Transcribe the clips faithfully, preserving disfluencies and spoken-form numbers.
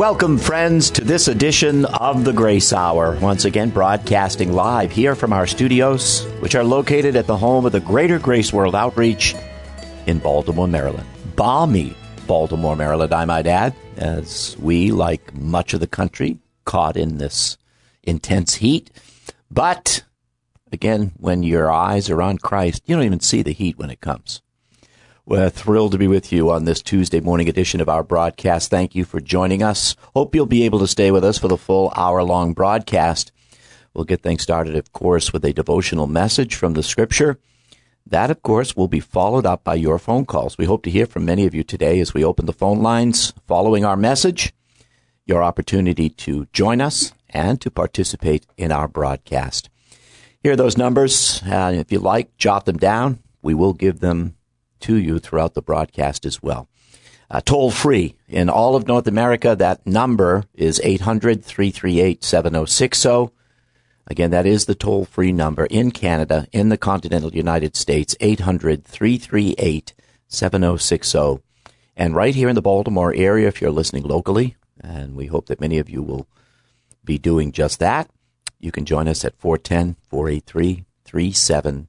Welcome, friends, to this edition of the Grace Hour. Once again, broadcasting live here from our studios, which are located at the home of the Greater Grace World Outreach in Baltimore, Maryland. Balmy Baltimore, Maryland, I might add, as we, like much of the country, caught in this intense heat. But, again, when your eyes are on Christ, you don't even see the heat when it comes. We're thrilled to be with you on this Tuesday morning edition of our broadcast. Thank you for joining us. Hope you'll be able to stay with us for the full hour-long broadcast. We'll get things started, of course, with a devotional message from the Scripture. That, of course, will be followed up by your phone calls. We hope to hear from many of you today as we open the phone lines following our message. Your opportunity to join us and to participate in our broadcast. Here are those numbers. Uh, if you like, jot them down. We will give them to you throughout the broadcast as well. Uh, toll free in all of North America. That number is eight hundred, three three eight, seven zero six zero. Again, that is the toll free number in Canada, in the continental United States, eight hundred, three three eight, seven zero six zero. And right here in the Baltimore area, if you're listening locally, and we hope that many of you will be doing just that, you can join us at four one zero, four eight three, three seven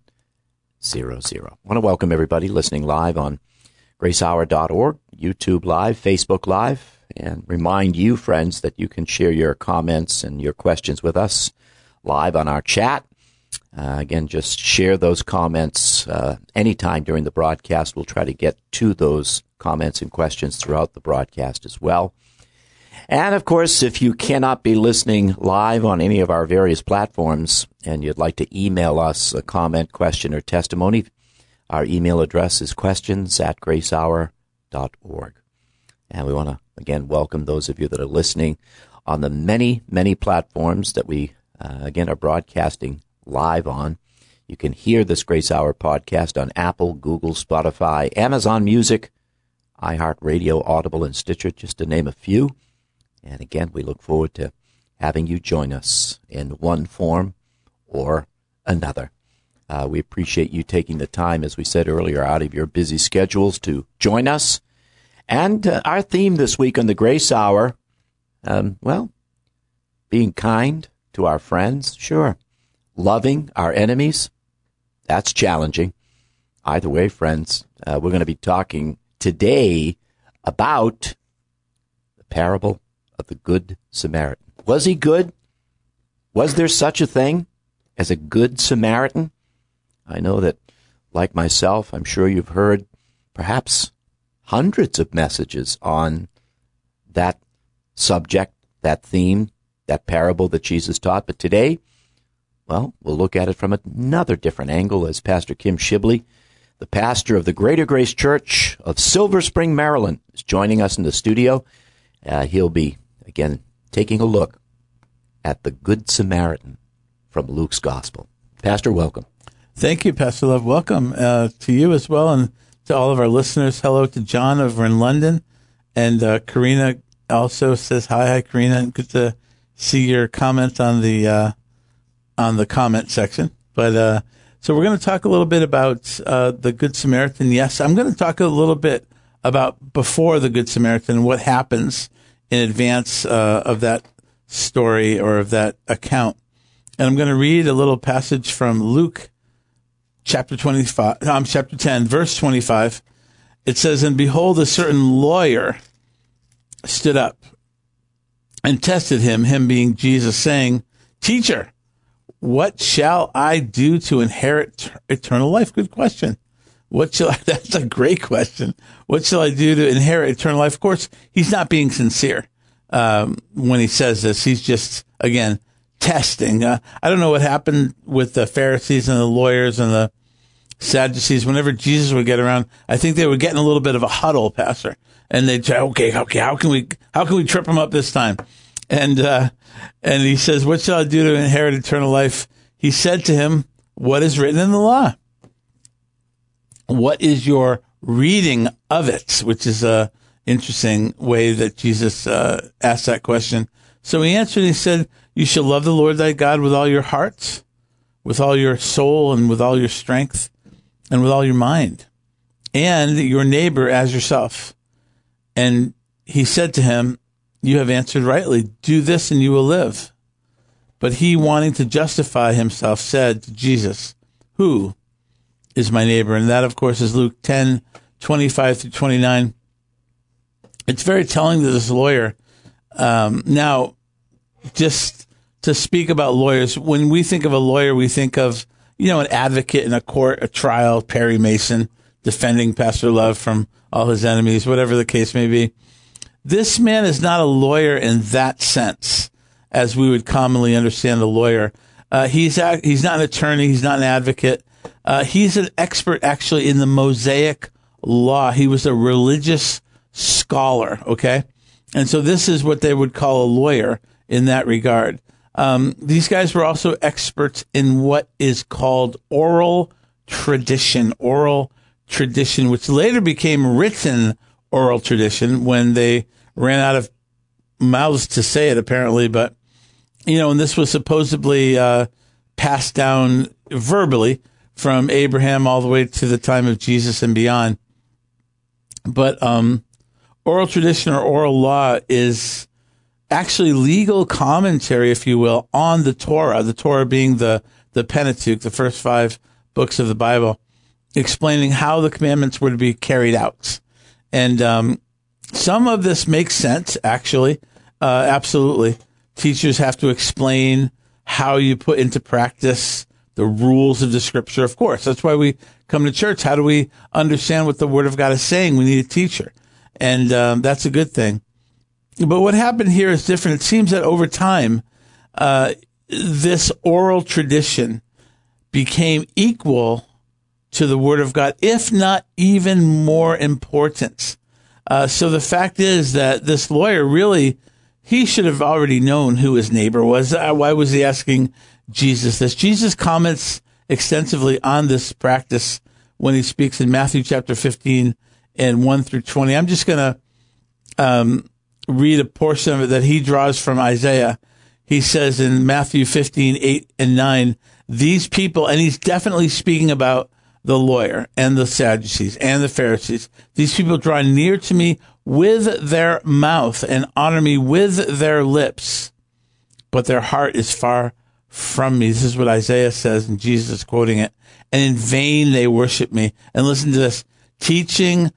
zero zero. I want to welcome everybody listening live on grace hour dot org, YouTube Live, Facebook Live, and remind you, friends, that you can share your comments and your questions with us live on our chat. Uh, again, just share those comments uh, anytime during the broadcast. We'll try to get to those comments and questions throughout the broadcast as well. And, of course, if you cannot be listening live on any of our various platforms and you'd like to email us a comment, question, or testimony, our email address is questions at grace hour dot org. And we want to, again, welcome those of you that are listening on the many, many platforms that we, uh, again, are broadcasting live on. You can hear this Grace Hour podcast on Apple, Google, Spotify, Amazon Music, iHeartRadio, Audible, and Stitcher, just to name a few. And again, we look forward to having you join us in one form or another. Uh, we appreciate you taking the time, as we said earlier, out of your busy schedules to join us. And uh, our theme this week on the Grace Hour, um, well, being kind to our friends, sure. Loving our enemies, that's challenging. Either way, friends, uh, we're going to be talking today about the parable of the Good Samaritan. Was he good? Was there such a thing as a Good Samaritan? I know that, like myself, I'm sure you've heard perhaps hundreds of messages on that subject, that theme, that parable that Jesus taught. But today, well, we'll look at it from another different angle as Pastor Kim Shibley, the pastor of the Greater Grace Church of Silver Spring, Maryland, is joining us in the studio. Uh, he'll be Again, taking a look at the Good Samaritan from Luke's Gospel. Pastor, welcome. Thank you, Pastor Love. Welcome uh, to you as well, and to all of our listeners. Hello to John over in London. And uh, Karina also says hi. Hi, Karina. Good to see your comments on the uh, on the comment section. But uh, so we're going to talk a little bit about uh, the Good Samaritan. Yes, I'm going to talk a little bit about before the Good Samaritan, what happens in advance uh, of that story or of that account. And I'm going to read a little passage from Luke chapter twenty-five, um, chapter ten, verse twenty-five. It says, "And behold, a certain lawyer stood up and tested him, him being Jesus, saying, 'Teacher, what shall I do to inherit eternal life?'" Good question. What shall I, that's a great question. What shall I do to inherit eternal life? Of course, he's not being sincere um, when he says this. He's just, again, testing. Uh, I don't know what happened with the Pharisees and the lawyers and the Sadducees. Whenever Jesus would get around, I think they were getting a little bit of a huddle, Pastor. And they'd say, okay, okay, how can we, how can we trip him up this time? And, uh, and he says, "What shall I do to inherit eternal life?" He said to him, "What is written in the law? What is your reading of it?" Which is a interesting way that Jesus uh, asked that question. So he answered, he said, "You shall love the Lord thy God with all your heart, with all your soul, and with all your strength, and with all your mind, and your neighbor as yourself." And he said to him, you have answered rightly. Do this and you will live. But he, wanting to justify himself, said to Jesus, who is my neighbor? And that, of course, is Luke ten, twenty-five through twenty-nine. It's very telling to this lawyer. Um, now, just to speak about lawyers, when we think of a lawyer, we think of, you know, an advocate in a court, a trial, Perry Mason, defending Pastor Love from all his enemies, whatever the case may be. This man is not a lawyer in that sense, as we would commonly understand a lawyer. Uh, he's a, he's not an attorney. He's not an advocate. Uh, he's an expert, actually, in the Mosaic law. He was a religious scholar, okay? And so this is what they would call a lawyer in that regard. Um, these guys were also experts in what is called oral tradition, oral tradition, which later became written oral tradition when they ran out of mouths to say it, apparently. But, you know, and this was supposedly uh, passed down verbally from Abraham all the way to the time of Jesus and beyond. But um, oral tradition or oral law is actually legal commentary, if you will, on the Torah, the Torah being the, the Pentateuch, the first five books of the Bible, explaining how the commandments were to be carried out. And um, some of this makes sense, actually. Uh, absolutely. Teachers have to explain how you put into practice the rules of the scripture. Of course, that's why we come to church. How do we understand what the Word of God is saying? We need a teacher. And um, that's a good thing. But what happened here is different. It seems that over time, uh, this oral tradition became equal to the Word of God, if not even more important. Uh, so the fact is that this lawyer really, he should have already known who his neighbor was. Uh, why was he asking Jesus this? Jesus comments extensively on this practice when he speaks in Matthew chapter fifteen and one through twenty. I'm just going to um, read a portion of it that he draws from Isaiah. He says in Matthew fifteen, eight and nine, these people, and he's definitely speaking about the lawyer and the Sadducees and the Pharisees. These people draw near to me with their mouth and honor me with their lips, but their heart is far from me. This is what Isaiah says, and Jesus is quoting it. And in vain they worship me. And listen to this, teaching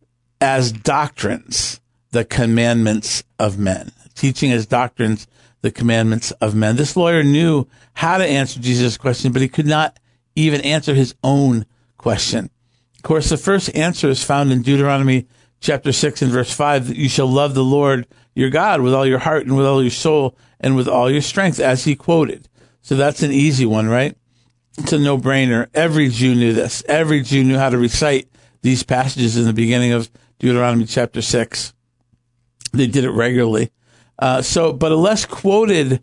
as doctrines the commandments of men. Teaching as doctrines the commandments of men. This lawyer knew how to answer Jesus' question, but he could not even answer his own question. Of course, the first answer is found in Deuteronomy chapter six and verse five, that you shall love the Lord your God with all your heart and with all your soul and with all your strength, as he quoted. So that's an easy one, right? It's a no-brainer. Every Jew knew this. Every Jew knew how to recite these passages in the beginning of Deuteronomy chapter six. They did it regularly. Uh, so, but a less quoted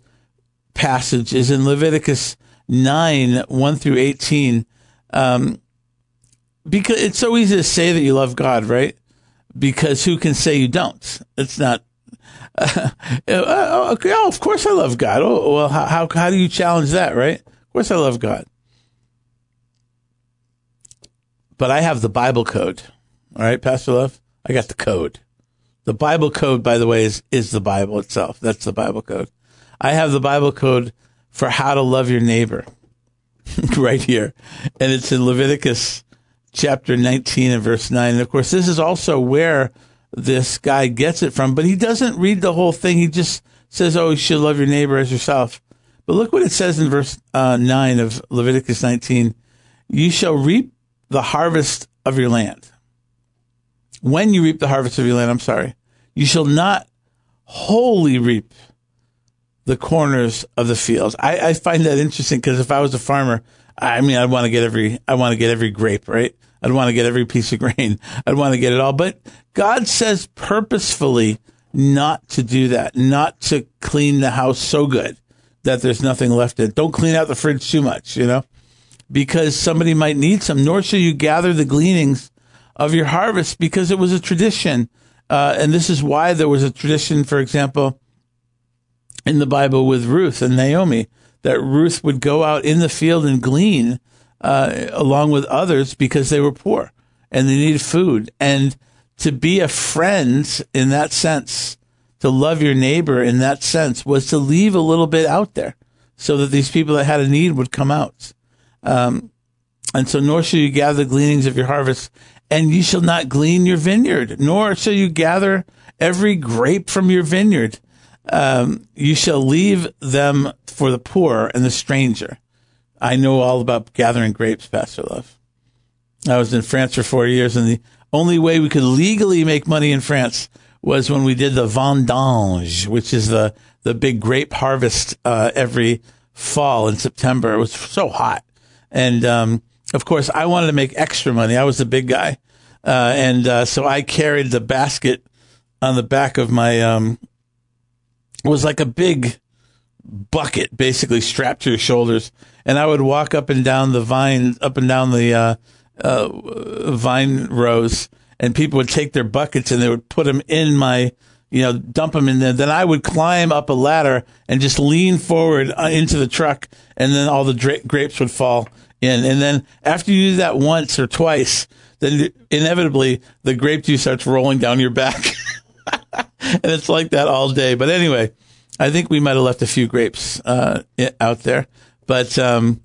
passage is in Leviticus nine, one through eighteen. Um, because it's so easy to say that you love God, right? Because who can say you don't? It's not, uh, uh, okay, oh, of course I love God. Oh, well, how, how, how do you challenge that, right? Of course I love God. But I have the Bible code. All right, Pastor Love? I got the code. The Bible code, by the way, is, is the Bible itself. That's the Bible code. I have the Bible code for how to love your neighbor right here. And it's in Leviticus chapter nineteen and verse nine. And of course, this is also where this guy gets it from, but he doesn't read the whole thing. He just says, oh, you should love your neighbor as yourself. But look what it says in verse uh, nine of Leviticus nineteen. You shall reap the harvest of your land. When you reap the harvest of your land, I'm sorry, you shall not wholly reap the corners of the fields. I, I find that interesting because if I was a farmer, I mean, I'd want to get every, I want to get every grape, right? I'd want to get every piece of grain. I'd want to get it all. But God says purposefully not to do that, not to clean the house so good that there's nothing left in it. Don't clean out the fridge too much, you know, because somebody might need some, nor shall you gather the gleanings of your harvest, because it was a tradition. Uh, and this is why there was a tradition, for example, in the Bible with Ruth and Naomi, that Ruth would go out in the field and glean uh, along with others because they were poor and they needed food. And to be a friend in that sense to love your neighbor in that sense was to leave a little bit out there so that these people that had a need would come out. Um, and so nor shall you gather the gleanings of your harvest, and ye shall not glean your vineyard, nor shall you gather every grape from your vineyard. Um, you shall leave them for the poor and the stranger. I know all about gathering grapes, Pastor Love. I was in France for four years, and the only way we could legally make money in France was when we did the vendange, which is the, the big grape harvest uh, every fall in September. It was so hot. And, um, of course, I wanted to make extra money. I was the big guy. Uh, and uh, so I carried the basket on the back of my, um, it was like a big bucket basically strapped to your shoulders. And I would walk up and down the vine, up and down the uh, uh, vine rows, and people would take their buckets and they would put them in my, you know, dump them in there. Then I would climb up a ladder and just lean forward into the truck, and then all the dra- grapes would fall in. And then after you do that once or twice, then inevitably the grape juice starts rolling down your back. And it's like that all day. But anyway, I think we might have left a few grapes uh, out there. But um,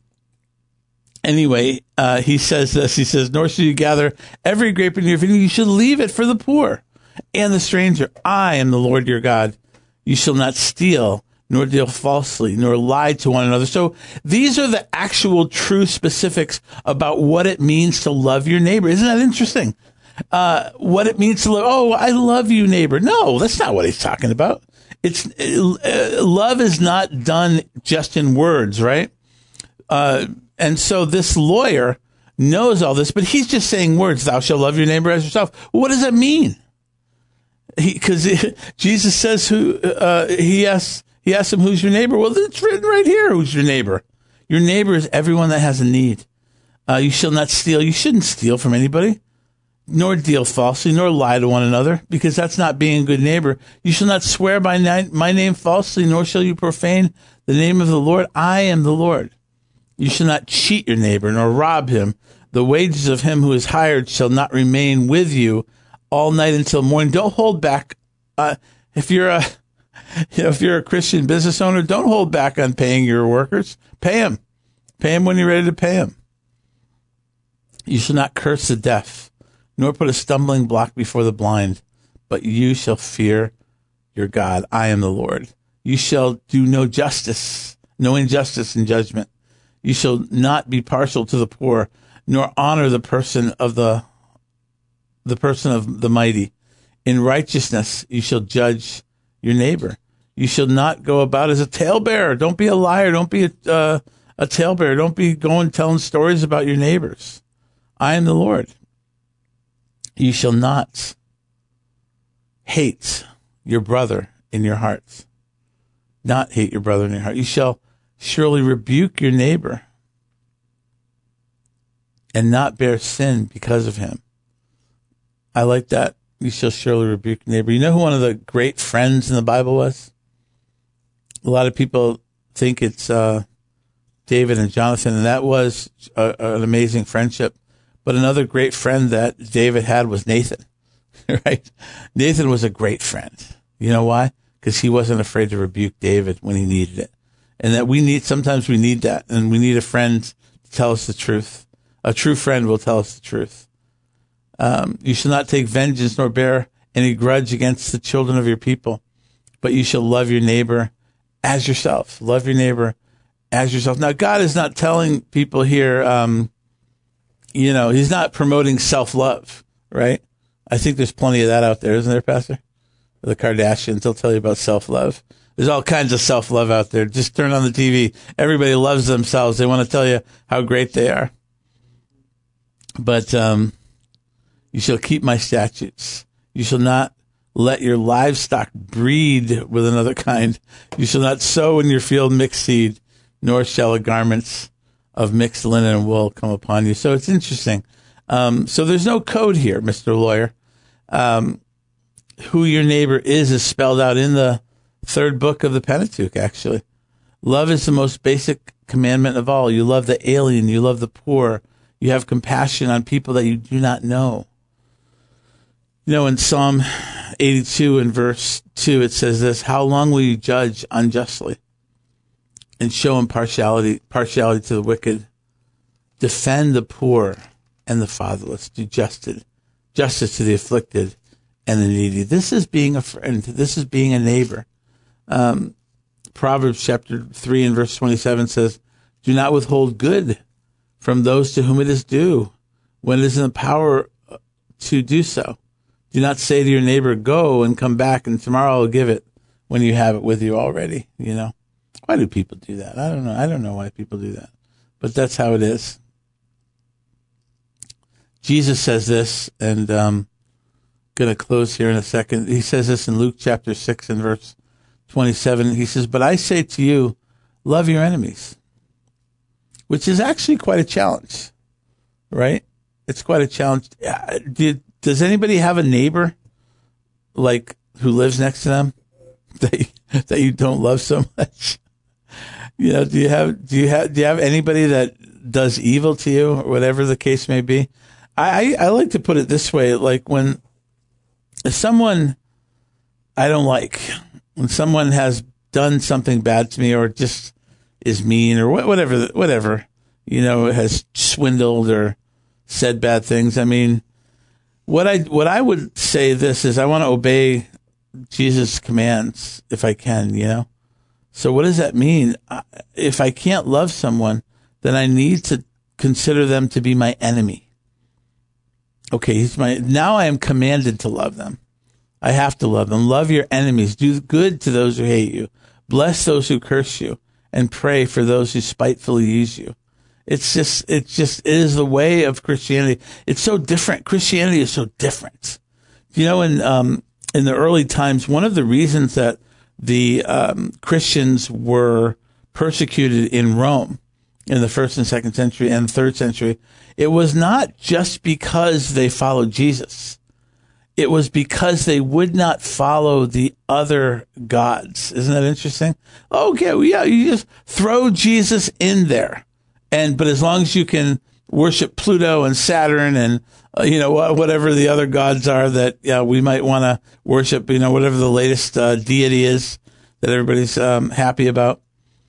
anyway, uh, he says this. He says, nor shall you gather every grape in your vineyard. You should leave it for the poor and the stranger. I am the Lord your God. You shall not steal, nor deal falsely, nor lie to one another. So these are the actual true specifics about what it means to love your neighbor. Isn't that interesting? Uh, what it means to love. Oh, I love you, neighbor. No, that's not what he's talking about. It's uh, love is not done just in words, right? Uh, and so this lawyer knows all this, but he's just saying words. Thou shalt love your neighbor as yourself. What does that mean? Because Jesus says, "Who?" Uh, he asks. He asks him, "Who's your neighbor?" Well, it's written right here. Who's your neighbor? Your neighbor is everyone that has a need. Uh, you shall not steal. You shouldn't steal from anybody, nor deal falsely, nor lie to one another, because that's not being a good neighbor. You shall not swear by ni- my name falsely, nor shall you profane the name of the Lord. I am the Lord. You shall not cheat your neighbor, nor rob him. The wages of him who is hired shall not remain with you all night until morning. Don't hold back. Uh, if you're a, you know, if you're a Christian business owner, don't hold back on paying your workers. Pay them. Pay them when you're ready to pay them. You shall not curse the deaf, nor put a stumbling block before the blind, but you shall fear your God. I am the Lord. You shall do no justice, no injustice in judgment. You shall not be partial to the poor, nor honor the person of the, the person of the mighty. In righteousness you shall judge your neighbor. You shall not go about as a talebearer. Don't be a liar. Don't be a, uh, a talebearer. Don't be going telling stories about your neighbors. I am the Lord. You shall not hate your brother in your hearts. Not hate your brother in your heart. You shall surely rebuke your neighbor and not bear sin because of him. I like that. You shall surely rebuke your neighbor. You know who one of the great friends in the Bible was? A lot of people think it's uh, David and Jonathan, and that was a, an amazing friendship. But another great friend that David had was Nathan, right? Nathan was a great friend. You know why? Because he wasn't afraid to rebuke David when he needed it. And that we need, sometimes we need that, and we need a friend to tell us the truth. A true friend will tell us the truth. Um, you shall not take vengeance nor bear any grudge against the children of your people, but you shall love your neighbor as yourself. Love your neighbor as yourself. Now, God is not telling people here, um, you know, he's not promoting self-love, right? I think there's plenty of that out there, isn't there, Pastor? The Kardashians, they'll tell you about self-love. There's all kinds of self-love out there. Just turn on the T V. Everybody loves themselves. They want to tell you how great they are. But um, you shall keep my statutes. You shall not let your livestock breed with another kind. You shall not sow in your field mixed seed, nor shall a garments of mixed linen and wool come upon you. So it's interesting. Um, so there's no code here, Mister Lawyer. Um, who your neighbor is is spelled out in the third book of the Pentateuch, actually. Love is the most basic commandment of all. You love the alien. You love the poor. You have compassion on people that you do not know. You know, in Psalm eighty-two and verse two, it says this: "How long will you judge unjustly and show impartiality, partiality to the wicked? Defend the poor and the fatherless. Do justice, justice to the afflicted and the needy." This is being a friend. This is being a neighbor. Um, Proverbs chapter three and verse twenty-seven says, "Do not withhold good from those to whom it is due, when it is in the power to do so. Do not say to your neighbor, 'Go and come back, and tomorrow I'll give it,' when you have it with you already." You know, why do people do that? I don't know. I don't know why people do that, but that's how it is. Jesus says this, and um, going to close here in a second. He says this in Luke chapter six and verse twenty-seven. He says, "But I say to you, love your enemies," which is actually quite a challenge, right? It's quite a challenge. Do, does anybody have a neighbor, like, who lives next to them that you, that you don't love so much? You know, do you have do you have do you have anybody that does evil to you, or whatever the case may be? I I, I like to put it this way: like, when someone I don't like, when someone has done something bad to me, or just is mean, or whatever, whatever, you know, has swindled or said bad things. I mean, what I what I would say this is, I want to obey Jesus' commands if I can, you know. So what does that mean? If I can't love someone, then I need to consider them to be my enemy. Okay, he's my now I am commanded to love them. I have to love them. Love your enemies. Do good to those who hate you. Bless those who curse you, and pray for those who spitefully use you. It's just, it's just, it is the way of Christianity. It's so different. Christianity is so different. You know, in, um, in the early times, one of the reasons that the, um, Christians were persecuted in Rome in the first and second century and third century, it was not just because they followed Jesus. It was because they would not follow the other gods. Isn't that interesting? Okay, well, yeah, you just throw Jesus in there. And, but as long as you can worship Pluto and Saturn and, uh, you know, whatever the other gods are that, yeah, we might want to worship, you know, whatever the latest uh, deity is that everybody's um, happy about.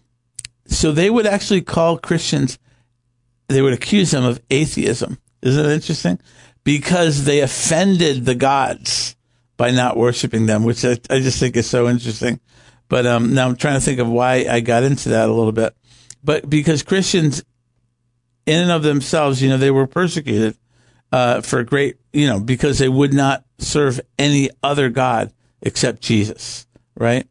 So they would actually call Christians, they would accuse them of atheism. Isn't it interesting? Because they offended the gods by not worshiping them, which I, I just think is so interesting. But um, now I'm trying to think of why I got into that a little bit. But because Christians, in and of themselves, you know, they were persecuted uh, for great, you know, because they would not serve any other God except Jesus, right?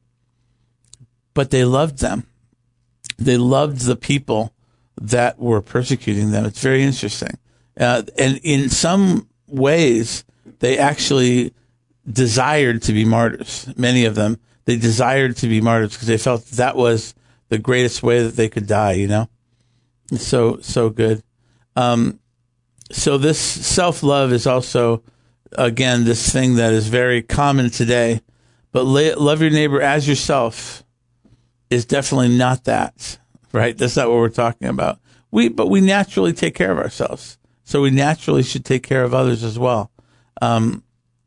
But they loved them. They loved the people that were persecuting them. It's very interesting. Uh, and in some ways, they actually desired to be martyrs. Many of them, they desired to be martyrs because they felt that was the greatest way that they could die, you know? It's so, so good. Um, so this self-love is also, again, this thing that is very common today, but love your neighbor as yourself is definitely not that, right? That's not what we're talking about. We, but we naturally take care of ourselves. So we naturally should take care of others as well. Um,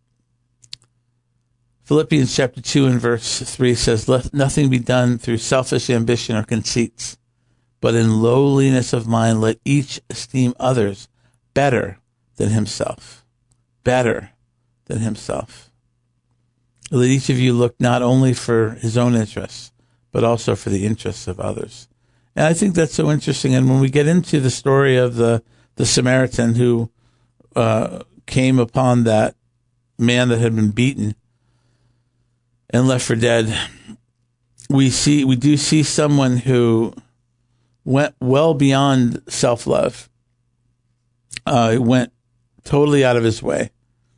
Philippians chapter two and verse three says, "Let nothing be done through selfish ambition or conceits, but in lowliness of mind, let each esteem others better than himself." Better than himself. Let each of you look not only for his own interests, but also for the interests of others. And I think that's so interesting. And when we get into the story of the, the Samaritan who uh, came upon that man that had been beaten and left for dead, we see we do see someone who went well beyond self-love. Uh, went totally out of his way.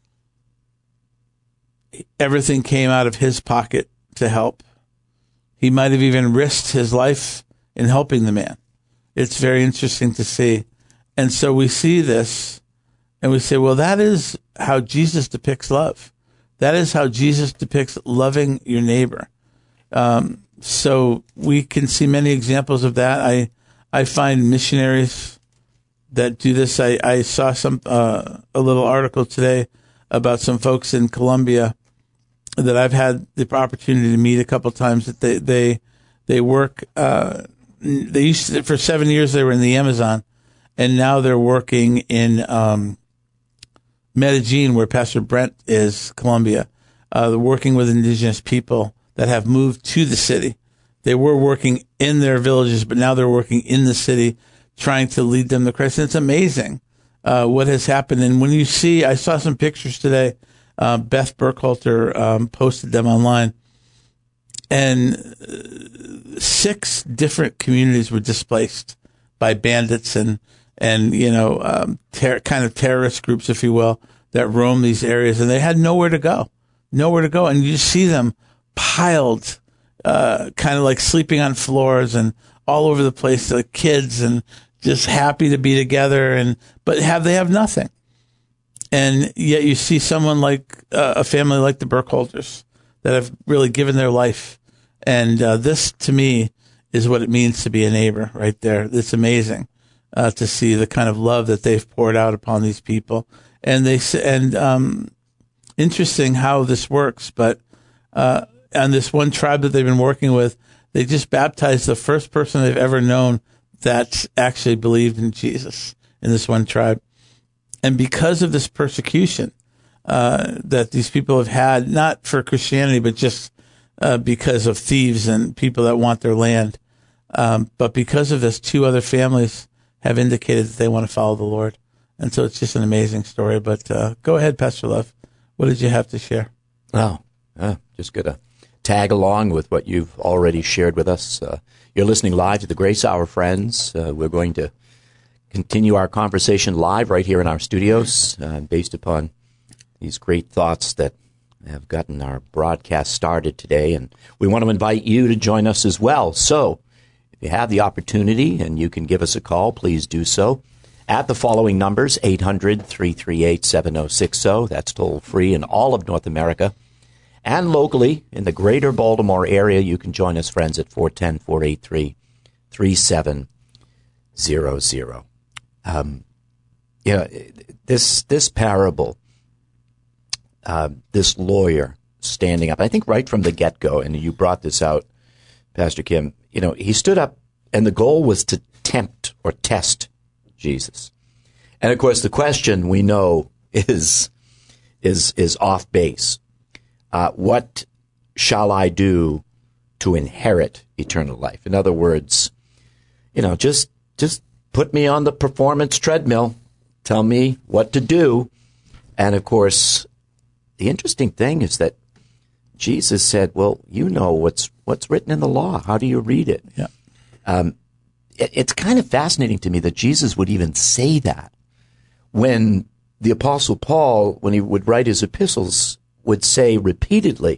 Everything came out of his pocket to help. He might have even risked his life in helping the man. It's very interesting to see. And so we see this and we say, well, that is how Jesus depicts love. That is how Jesus depicts loving your neighbor. Um, so we can see many examples of that. I, I find missionaries that do this. I, I saw some, uh, a little article today about some folks in Colombia that I've had the opportunity to meet a couple times. That they they they work. Uh, they used to, for seven years they were in the Amazon, and now they're working in um, Medellin, where Pastor Brent is, Colombia. Uh, they're working with indigenous people that have moved to the city. They were working in their villages, but now they're working in the city, trying to lead them to Christ. And it's amazing uh, what has happened. And when you see, I saw some pictures today. Uh, Beth Burkhalter um, posted them online, and uh, six different communities were displaced by bandits and and you know um, ter- kind of terrorist groups, if you will, that roam these areas, and they had nowhere to go, nowhere to go, and you just see them piled. Uh, kind of like sleeping on floors and all over the place, like kids, and just happy to be together. And but have they have nothing, and yet you see someone like uh, a family like the Burkhalters that have really given their life. And uh, this, to me, is what it means to be a neighbor, right there. It's amazing uh, to see the kind of love that they've poured out upon these people. And they and um, interesting how this works, but. Uh, On this one tribe that they've been working with, they just baptized the first person they've ever known that actually believed in Jesus in this one tribe. And because of this persecution uh, that these people have had, not for Christianity, but just uh, because of thieves and people that want their land, um, but because of this, two other families have indicated that they want to follow the Lord. And so it's just an amazing story. But uh, go ahead, Pastor Love. What did you have to share? Oh, uh, just good to tag along with what you've already shared with us. Uh, you're listening live to the Grace Hour, friends. Uh, we're going to continue our conversation live right here in our studios uh, based upon these great thoughts that have gotten our broadcast started today. And we want to invite you to join us as well. So if you have the opportunity and you can give us a call, please do so at the following numbers, eight hundred, three three eight, seven oh six oh. That's toll free in all of North America. And locally, in the greater Baltimore area, you can join us, friends, at four one zero, four eight three, three seven zero zero. Um, you know, this, this parable, uh, this lawyer standing up, I think right from the get-go, and you brought this out, Pastor Kim, you know, he stood up, and the goal was to tempt or test Jesus. And, of course, the question we know is, is, is off base. Uh, what shall I do to inherit eternal life? In other words, you know, just just put me on the performance treadmill. Tell me what to do. And, of course, the interesting thing is that Jesus said, well, you know what's what's written in the law. How do you read it? Yeah. Um, it? It's kind of fascinating to me that Jesus would even say that when the Apostle Paul, when he would write his epistles, would say repeatedly,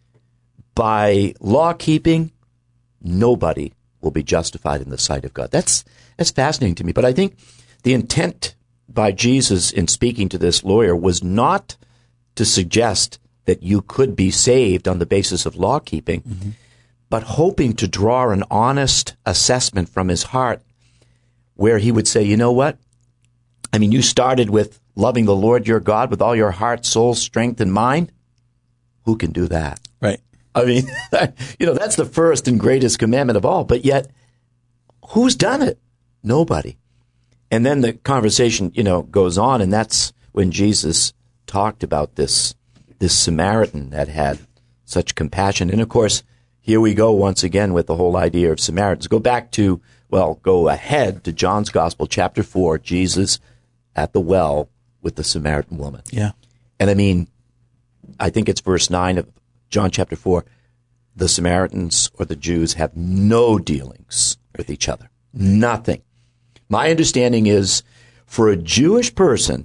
by law keeping, nobody will be justified in the sight of God. That's that's fascinating to me. But I think the intent by Jesus in speaking to this lawyer was not to suggest that you could be saved on the basis of law keeping, mm-hmm. but hoping to draw an honest assessment from his heart where he would say, you know what? I mean, you started with loving the Lord your God with all your heart, soul, strength, and mind. Who can do that? Right. I mean, you know, that's the first and greatest commandment of all. But yet, who's done it? Nobody. And then the conversation, you know, goes on, and that's when Jesus talked about this this Samaritan that had such compassion. And, of course, here we go once again with the whole idea of Samaritans. Go back to, well, go ahead to John's Gospel, chapter four, Jesus at the well with the Samaritan woman. Yeah. And I mean, I think it's verse nine of John chapter four. The Samaritans or the Jews have no dealings with each other. Nothing. My understanding is for a Jewish person,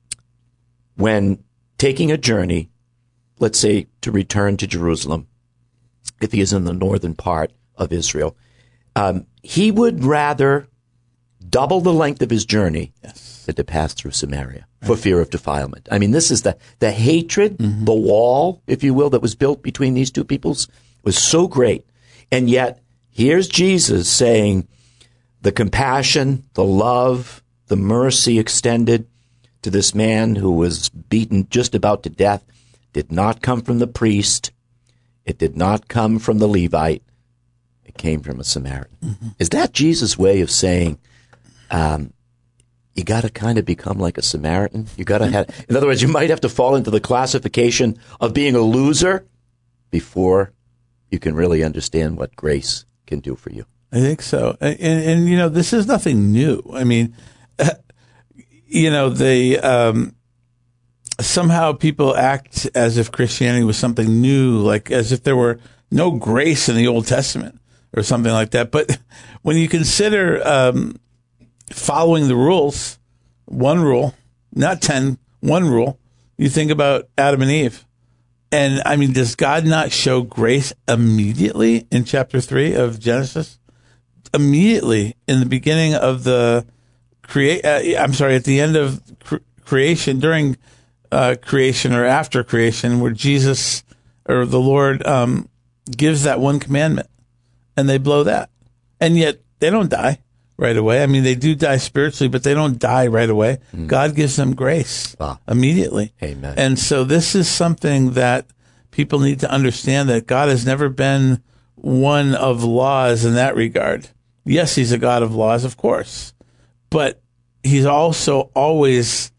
when taking a journey, let's say to return to Jerusalem, if he is in the northern part of Israel, um, he would rather double the length of his journey yes. than to pass through Samaria right. for fear of defilement. I mean, this is the, the hatred, mm-hmm. the wall, if you will, that was built between these two peoples was so great. And yet, here's Jesus saying the compassion, the love, the mercy extended to this man who was beaten just about to death did not come from the priest. It did not come from the Levite. It came from a Samaritan. Mm-hmm. Is that Jesus' way of saying, um, you got to kind of become like a Samaritan? You got to have, in other words, you might have to fall into the classification of being a loser before you can really understand what grace can do for you. I think so. And, and, and you know, this is nothing new. I mean, you know, they, um, somehow people act as if Christianity was something new, like as if there were no grace in the Old Testament or something like that. But when you consider, um, following the rules, one rule, not ten, one rule, you think about Adam and Eve. And I mean, does God not show grace immediately in chapter three of Genesis? Immediately in the beginning of the create, uh, I'm sorry, at the end of cre- creation, during uh, creation or after creation, where Jesus or the Lord um, gives that one commandment, and they blow that, and yet they don't die right away. I mean, they do die spiritually, but they don't die right away. Mm. God gives them grace wow. immediately. Amen. And so this is something that people need to understand, that God has never been one of laws in that regard. Yes, he's a God of laws, of course, but he's also always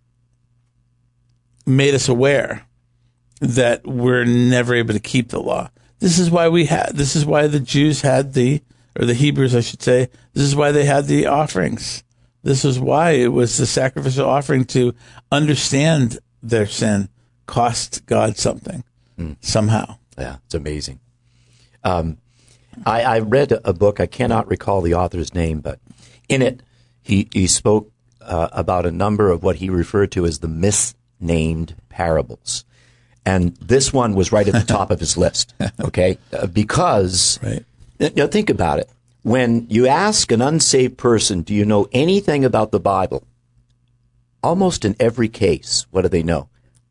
made us aware that we're never able to keep the law. This is why we had, this is why the Jews had the, or the Hebrews, I should say, this is why they had the offerings. This is why it was the sacrificial offering, to understand their sin cost God something mm. somehow. Yeah, it's amazing. Um, I, I read a book, I cannot recall the author's name, but in it, he, he spoke uh, about a number of what he referred to as the misnamed parables. And this one was right at the top of his list, okay? Uh, because... Right. Now, think about it. When you ask an unsaved person, do you know anything about the Bible? Almost in every case, what do they know?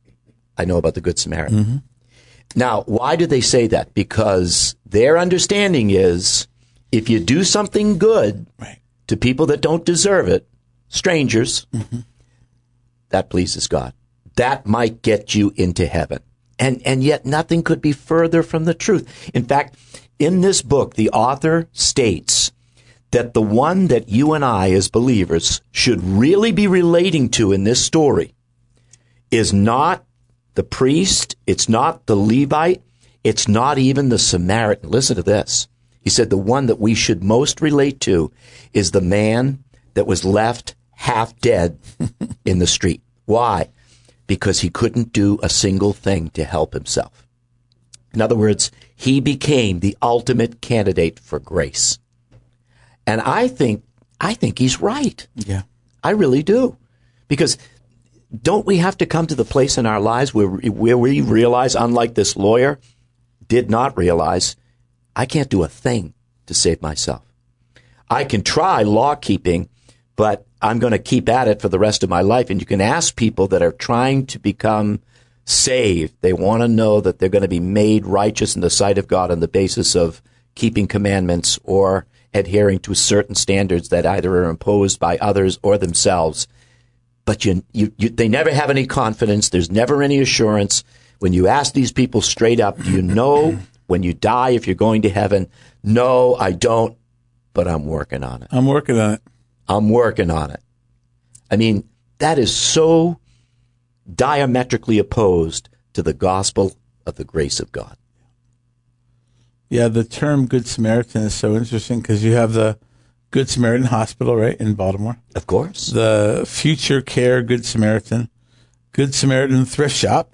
I know about the Good Samaritan. Mm-hmm. Now, why do they say that? Because their understanding is, if you do something good right. to people that don't deserve it, strangers, mm-hmm. that pleases God. That might get you into heaven. And, and yet nothing could be further from the truth. In fact, in this book, the author states that the one that you and I as believers should really be relating to in this story is not the priest, it's not the Levite, it's not even the Samaritan. Listen to this. He said the one that we should most relate to is the man that was left half dead in the street. Why? Because he couldn't do a single thing to help himself. In other words, he became the ultimate candidate for grace. And I think, I think he's right. Yeah. I really do. Because don't we have to come to the place in our lives where, where we realize, unlike this lawyer did not realize, I can't do a thing to save myself. I can try law keeping, but I'm going to keep at it for the rest of my life. And you can ask people that are trying to become saved. They want to know that they're going to be made righteous in the sight of God on the basis of keeping commandments or adhering to certain standards that either are imposed by others or themselves. But you, you, you, they never have any confidence. There's never any assurance. When you ask these people straight up, do you know when you die if you're going to heaven? No, I don't, but I'm working on it. I'm working on it. I'm working on it. I mean, that is so diametrically opposed to the gospel of the grace of God. Yeah, the term Good Samaritan is so interesting because you have the Good Samaritan Hospital, right, in Baltimore. Of course. The Future Care Good Samaritan, Good Samaritan Thrift Shop.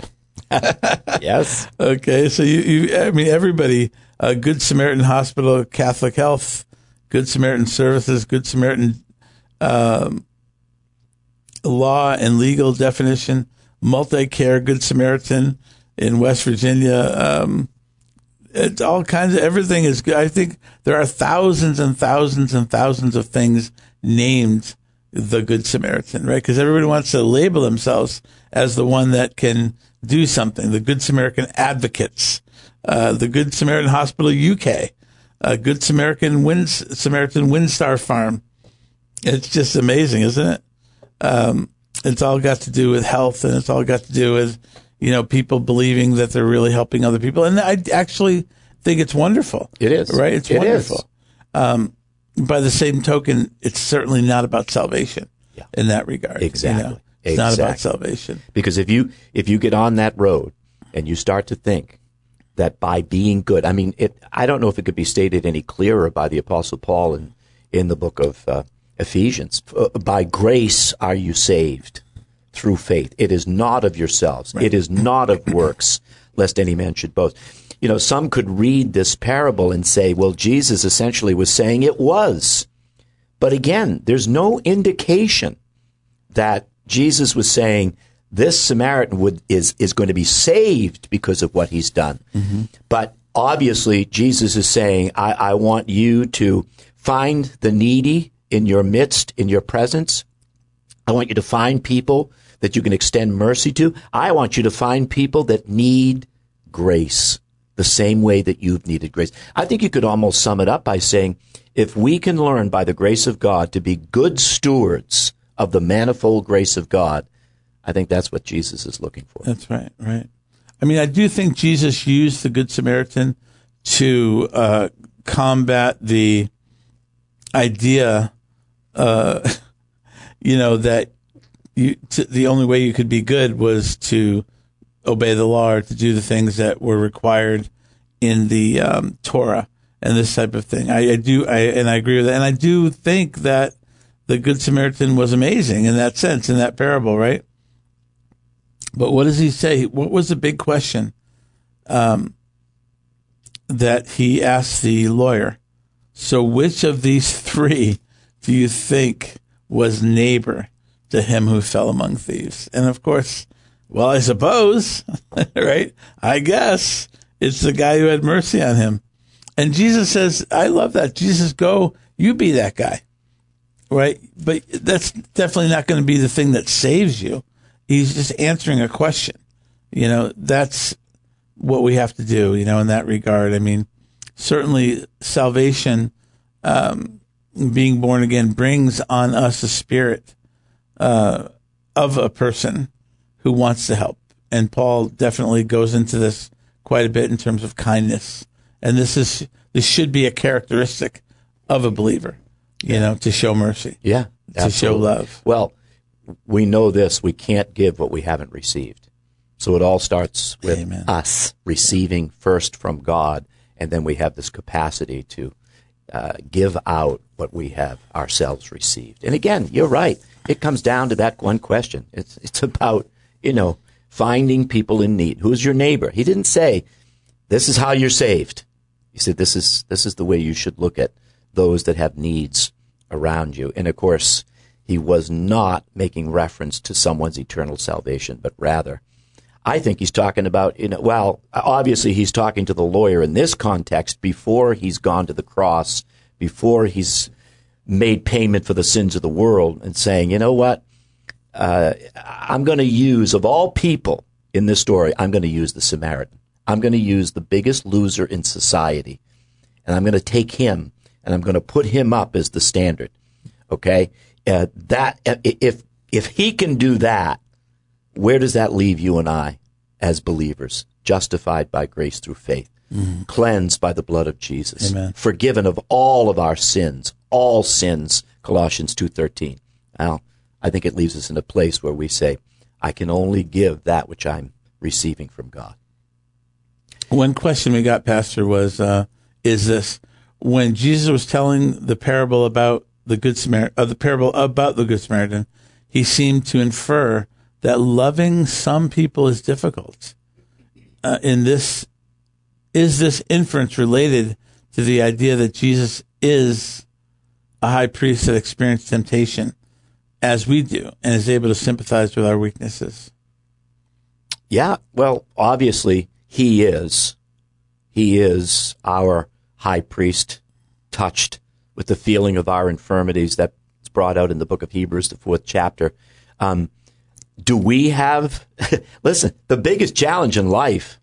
Yes. Okay, so you, you I mean, everybody, uh, Good Samaritan Hospital, Catholic Health, Good Samaritan Services, Good Samaritan um, Law and Legal Definition, Multi-Care Good Samaritan in West Virginia. Um, it's all kinds of, everything is good. I think there are thousands and thousands and thousands of things named the Good Samaritan, right? Because everybody wants to label themselves as the one that can do something. The Good Samaritan Advocates, uh, the Good Samaritan Hospital U K, uh, Good Samaritan Wind, Samaritan Windstar Farm. It's just amazing, isn't it? Um, it's all got to do with health, and it's all got to do with, you know, people believing that they're really helping other people. And I actually think it's wonderful. It is. Right? It's it wonderful. Is. Um, by the same token, it's certainly not about salvation yeah. in that regard. Exactly. You know? It's exactly. not about salvation. Because if you if you get on that road and you start to think that by being good, I mean, it, I don't know if it could be stated any clearer by the Apostle Paul in, in the book of uh, Ephesians. Uh, by grace are you saved through faith. It is not of yourselves. Right. It is not of works, lest any man should boast. You know, some could read this parable and say, well, Jesus essentially was saying it was. But again, there's no indication that Jesus was saying this Samaritan would, is, is going to be saved because of what he's done. Mm-hmm. But obviously, Jesus is saying, I, I want you to find the needy in your midst, in your presence. I want you to find people that you can extend mercy to. I want you to find people that need grace the same way that you've needed grace. I think you could almost sum it up by saying, if we can learn by the grace of God to be good stewards of the manifold grace of God, I think that's what Jesus is looking for. That's right, right. I mean, I do think Jesus used the Good Samaritan to uh, combat the idea, uh, you know, that you, to, the only way you could be good was to obey the law or to do the things that were required in the um, Torah and this type of thing. I, I do, I, and I agree with that. And I do think that the Good Samaritan was amazing in that sense, in that parable, right? But what does he say? What was the big question um, that he asked the lawyer? So which of these three do you think was neighbor to him who fell among thieves? And of course, well, I suppose, right? I guess it's the guy who had mercy on him. And Jesus says, I love that. Jesus, go, you be that guy, right? But that's definitely not going to be the thing that saves you. He's just answering a question. You know, that's what we have to do, you know, in that regard. I mean, certainly salvation, um, being born again brings on us a spirit uh, of a person who wants to help. And Paul definitely goes into this quite a bit in terms of kindness. And this is this should be a characteristic of a believer, you know, to show mercy. Yeah, to absolutely. show love. Well, we know this, we can't give what we haven't received. So it all starts with Amen. us receiving first from God, and then we have this capacity to uh, give out what we have ourselves received. And again, you're right. It comes down to that one question. It's it's about, you know, finding people in need. Who's your neighbor? He didn't say, this is how you're saved. He said, this is this is the way you should look at those that have needs around you. And of course, he was not making reference to someone's eternal salvation, but rather, I think he's talking about, you know, well, obviously he's talking to the lawyer in this context before he's gone to the cross, before he's made payment for the sins of the world, and saying, you know what, uh, I'm going to use, of all people in this story, I'm going to use the Samaritan. I'm going to use the biggest loser in society, and I'm going to take him, and I'm going to put him up as the standard, okay? Uh, that if if he can do that, where does that leave you and I as believers? Justified by grace through faith, mm-hmm. cleansed by the blood of Jesus, Amen. Forgiven of all of our sins, all sins, Colossians two thirteen. Now, I think it leaves us in a place where we say, I can only give that which I'm receiving from God. One question we got, Pastor, was, uh, is this, when Jesus was telling the parable about the Good Samaritan, uh, the parable about the Good Samaritan, he seemed to infer that loving some people is difficult. Uh, in this, is this inference related to the idea that Jesus is a high priest that experienced temptation as we do and is able to sympathize with our weaknesses? Yeah, well, obviously he is. He is our high priest, touched with the feeling of our infirmities that's brought out in the book of Hebrews, the fourth chapter. Um, do we have, listen, the biggest challenge in life,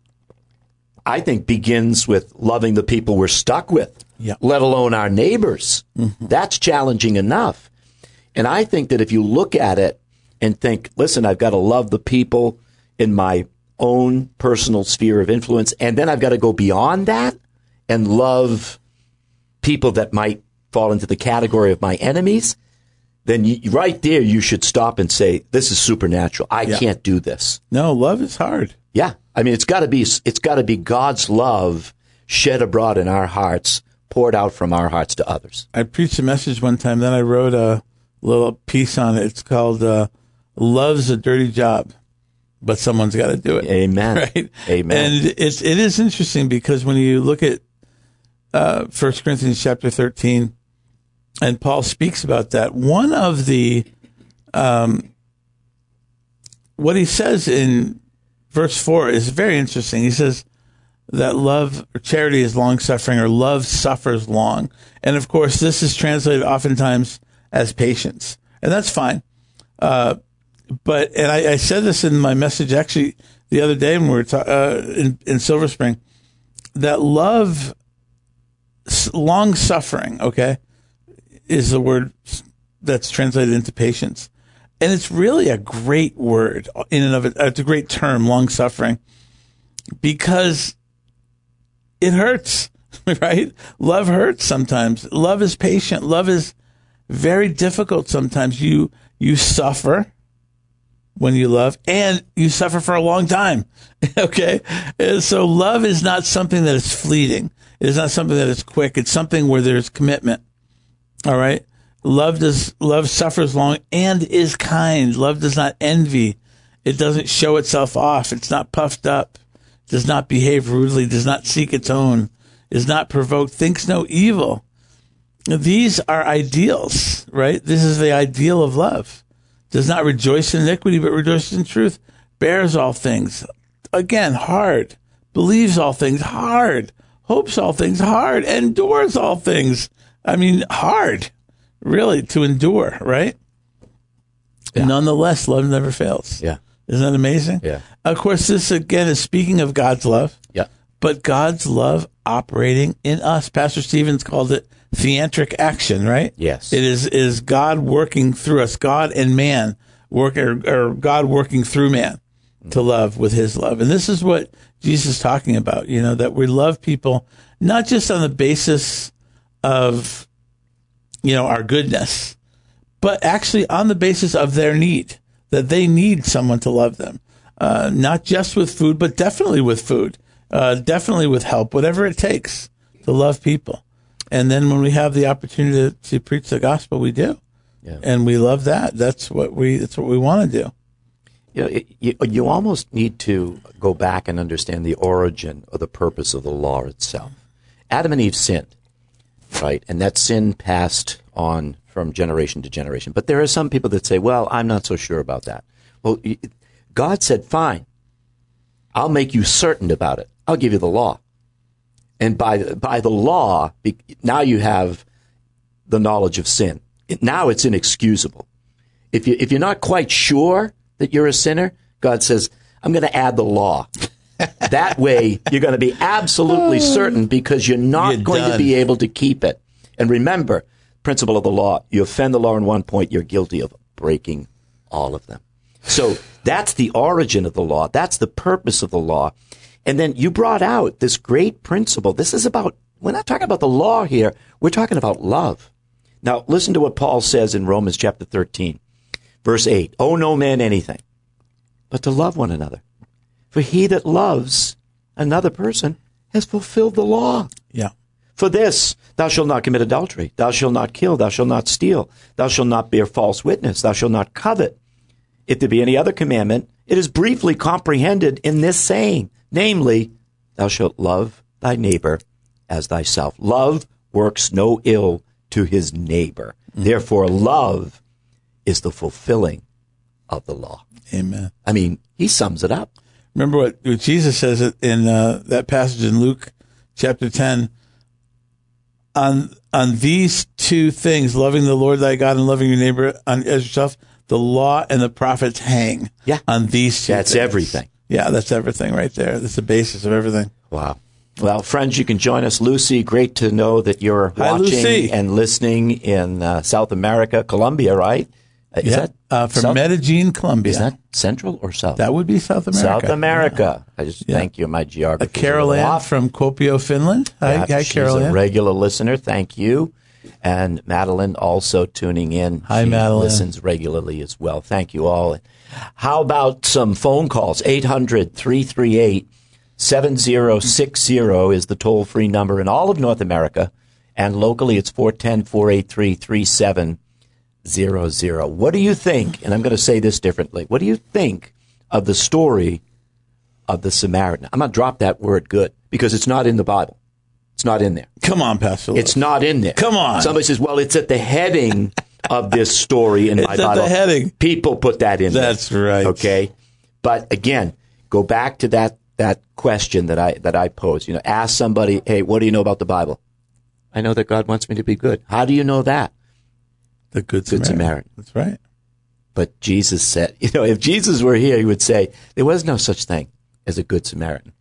I think, begins with loving the people we're stuck with, yeah. let alone our neighbors. Mm-hmm. That's challenging enough. And I think that if you look at it and think, listen, I've got to love the people in my own personal sphere of influence, and then I've got to go beyond that and love people that might fall into the category of my enemies, then you, right there you should stop and say, this is supernatural. I yeah. can't do this. No, love is hard. Yeah. I mean, it's got to be it's got to be God's love shed abroad in our hearts, poured out from our hearts to others. I preached a message one time, then I wrote a little piece on it. It's called uh, Love's a Dirty Job, but someone's got to do it. Amen. Right? Amen. And it's, it is interesting because when you look at uh, First Corinthians chapter thirteen, and Paul speaks about that, one of the, um, what he says in verse four is very interesting. He says that love or charity is long suffering, or love suffers long. And of course, this is translated oftentimes as patience, and that's fine. Uh, but, and I, I said this in my message actually the other day when we were ta- uh, in, in Silver Spring, that love, long suffering, okay, is the word that's translated into patience. And it's really a great word in and of it. It's a great term, long suffering, because it hurts, right? Love hurts sometimes. Love is patient. Love is very difficult sometimes. You, you suffer when you love, and you suffer for a long time. Okay. And so love is not something that is fleeting. It is not something that is quick. It's something where there's commitment. All right. Love does, love suffers long and is kind. Love does not envy. It doesn't show itself off. It's not puffed up, does not behave rudely, does not seek its own, is not provoked, thinks no evil. These are ideals, right? This is the ideal of love. Does not rejoice in iniquity, but rejoices in truth, bears all things. Again, hard. Believes all things, hard. Hopes all things, hard. Endures all things. I mean, hard, really, to endure, right? Yeah. Nonetheless, love never fails. Yeah. Isn't that amazing? Yeah. Of course, this, again, is speaking of God's love. Yeah. But God's love operating in us. Pastor Stevens called it theantric action, right? Yes. It is, is God working through us, God and man, work, or, or God working through man to love with his love. And this is what Jesus is talking about, you know, that we love people, not just on the basis of, you know, our goodness, but actually on the basis of their need, that they need someone to love them. Uh, not just with food, but definitely with food, uh, definitely with help, whatever it takes to love people. And then when we have the opportunity to, to preach the gospel, we do. Yeah. And we love that. That's what we, that's what we want to do. You know, it, you, you almost need to go back and understand the origin or the purpose of the law itself. Adam and Eve sinned, right? And that sin passed on from generation to generation. But there are some people that say, well, I'm not so sure about that. Well, God said, fine, I'll make you certain about it. I'll give you the law. And by, by the law, now you have the knowledge of sin. Now it's inexcusable. If you, if you're not quite sure that you're a sinner, God says, I'm going to add the law. That way, you're going to be absolutely certain because you're not you're going done. to be able to keep it. And remember, principle of the law, you offend the law in one point, you're guilty of breaking all of them. So that's the origin of the law. That's the purpose of the law. And then you brought out this great principle. This is about, we're not talking about the law here. We're talking about love. Now, listen to what Paul says in Romans chapter thirteen, verse eight. Owe no man anything but to love one another. For he that loves another person has fulfilled the law. Yeah. For this, thou shalt not commit adultery. Thou shalt not kill. Thou shalt not steal. Thou shalt not bear false witness. Thou shalt not covet. If there be any other commandment, it is briefly comprehended in this saying, namely, thou shalt love thy neighbor as thyself. Love works no ill to his neighbor. Mm-hmm. Therefore, love is the fulfilling of the law. Amen. I mean, he sums it up. Remember what, what Jesus says in uh, that passage in Luke chapter ten. On on these two things, loving the Lord thy God and loving your neighbor on, as yourself, the law and the prophets hang. Yeah. On these two That's things. everything. Yeah, that's everything right there. That's the basis of everything. Wow. Well, friends, you can join us. Lucy, great to know that you're Hi, watching Lucy. and listening in uh, South America, Colombia, right? Uh, Is yeah. that uh, from South, Medellin, Colombia. Is that Central or South? That would be South America. South America. Yeah. I just Yeah. thank you. My geography. Uh, Carol Ann from Kuopio, Finland. Hi, Yeah, hi she's Carol a Ann. regular listener. Thank you. And Madeline also tuning in. Hi, she Madeline. listens regularly as well. Thank you all. How about some phone calls? eight hundred, three three eight, seven zero six zero is the toll-free number in all of North America. And locally, it's four one zero, four eight three, three seven zero zero. What do you think? And I'm going to say this differently. What do you think of the story of the Samaritan? I'm going to drop that word good because it's not in the Bible. It's not in there. Come on, Pastor Lewis. It's not in there. Come on. Somebody says, well, it's at the heading of this story in my It's at Bible. the heading. People put that in That's there. right. Okay. But again, go back to that, that question that I, that I posed. You know, ask somebody, hey, what do you know about the Bible? I know that God wants me to be good. How do you know that? The Good Good Samaritan. Samaritan. That's right. But Jesus said, you know, if Jesus were here, he would say, there was no such thing as a Good Samaritan.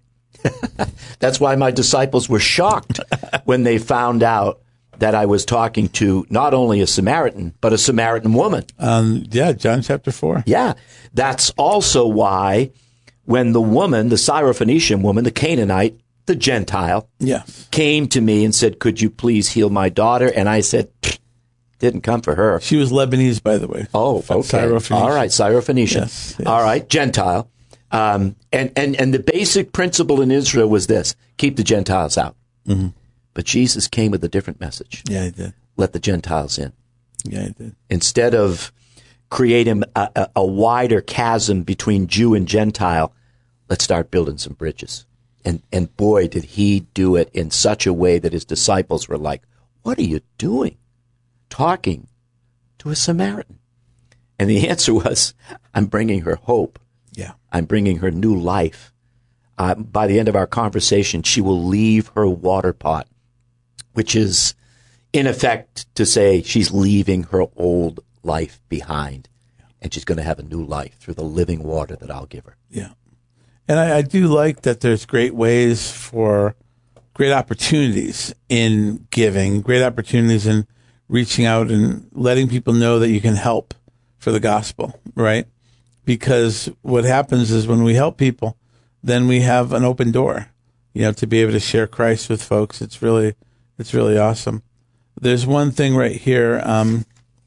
That's why my disciples were shocked when they found out that I was talking to not only a Samaritan, but a Samaritan woman. Um, yeah, John chapter four. Yeah. That's also why when the woman, the Syrophoenician woman, the Canaanite, the Gentile, Yeah. came to me and said, could you please heal my daughter? And I said, didn't come for her. She was Lebanese, by the way. Oh, okay. Syrophoenician. All right, Syrophoenician. Yes, yes. All right, Gentile. Um, and, and, and the basic principle in Israel was this, keep the Gentiles out. Mm-hmm. But Jesus came with a different message. Yeah, he did. Let the Gentiles in. Yeah, he did. Instead of creating a, a, a wider chasm between Jew and Gentile, let's start building some bridges. And, and boy, did he do it in such a way that his disciples were like, what are you doing? Talking to a Samaritan. And the answer was, I'm bringing her hope. Yeah. I'm bringing her new life. Uh, by the end of our conversation, she will leave her water pot, which is, in effect, to say she's leaving her old life behind, and she's going to have a new life through the living water that I'll give her. Yeah. And I, I do like that there's great ways for great opportunities in giving, great opportunities in reaching out and letting people know that you can help for the gospel, right? Because what happens is when we help people, then we have an open door, you know, to be able to share Christ with folks. It's really, it's really awesome. There's one thing right here. Um,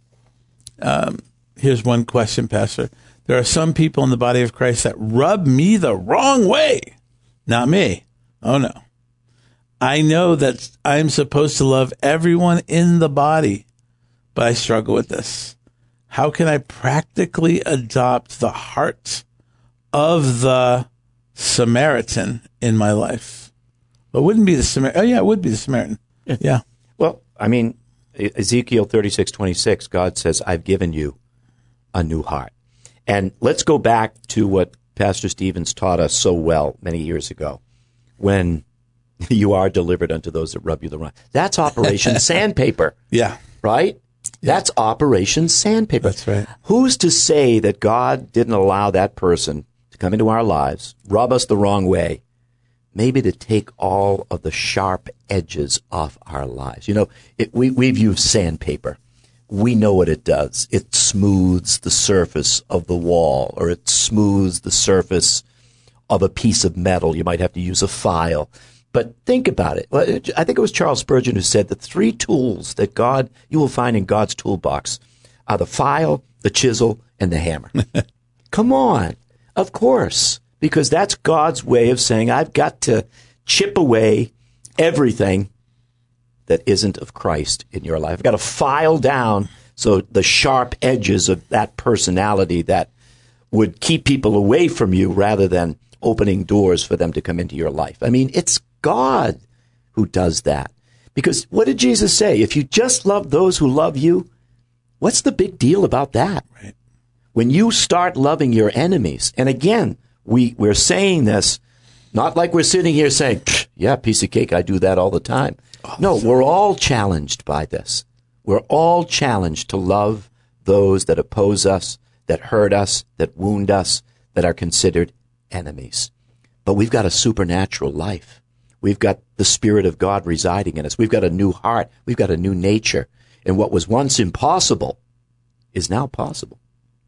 um, here's one question, Pastor. There are some people in the body of Christ that rub me the wrong way. Not me. Oh, no. I know that I'm supposed to love everyone in the body, but I struggle with this. How can I practically adopt the heart of the Samaritan in my life? Well, it wouldn't be the Samaritan. Oh, yeah, it would be the Samaritan. Yeah. yeah. Well, I mean, Ezekiel thirty-six twenty-six, God says, I've given you a new heart. And let's go back to what Pastor Stevens taught us so well many years ago, when you are delivered unto those that rub you the wrong. That's Operation Sandpaper. Yeah. Right? Yeah. That's Operation Sandpaper. That's right. Who's to say that God didn't allow that person to come into our lives, rub us the wrong way, maybe to take all of the sharp edges off our lives? You know, it, we, we've used sandpaper. We know what it does. It smooths the surface of the wall, or it smooths the surface of a piece of metal. You might have to use a file. But think about it. I think it was Charles Spurgeon who said the three tools that God, you will find in God's toolbox are the file, the chisel, and the hammer. Come on. Of course. Because that's God's way of saying, I've got to chip away everything that isn't of Christ in your life. I've got to file down so the sharp edges of that personality that would keep people away from you rather than opening doors for them to come into your life. I mean, it's God who does that. Because what did Jesus say? If you just love those who love you, what's the big deal about that? Right. When you start loving your enemies, and again, we, we're saying this, not like we're sitting here saying, yeah, piece of cake, I do that all the time. Oh, no, we're all challenged by this. We're all challenged to love those that oppose us, that hurt us, that wound us, that are considered enemies. But we've got a supernatural life. We've got the Spirit of God residing in us. We've got a new heart. We've got a new nature. And what was once impossible is now possible.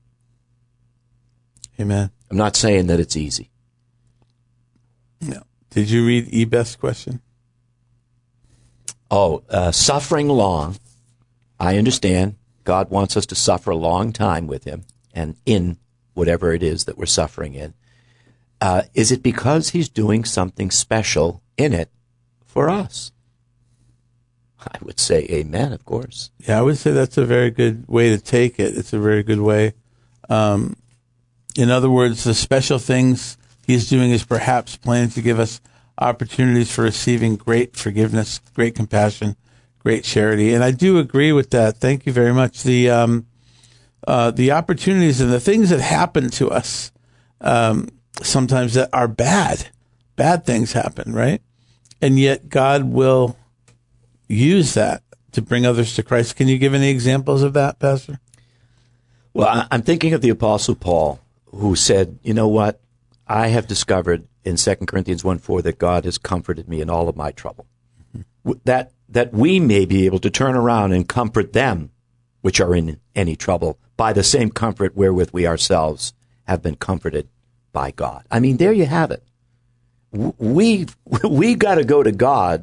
Amen. I'm not saying that it's easy. No. Did you read Ebeth's question? Oh, uh, suffering long. I understand God wants us to suffer a long time with him and in whatever it is that we're suffering in. Uh, is it because he's doing something special in it for us? I would say amen, of course. Yeah, I would say that's a very good way to take it. It's a very good way. Um, in other words, the special things he's doing is perhaps planning to give us opportunities for receiving great forgiveness, great compassion, great charity. And I do agree with that. Thank you very much. The um, uh, the opportunities and the things that happen to us um, sometimes that are bad, bad things happen, right? And yet God will use that to bring others to Christ. Can you give any examples of that, Pastor? Well, I'm thinking of the Apostle Paul, who said, you know what? I have discovered in Second Corinthians one four that God has comforted me in all of my trouble. Mm-hmm. That that we may be able to turn around and comfort them which are in any trouble by the same comfort wherewith we ourselves have been comforted by God. I mean, there you have it. We we got to go to God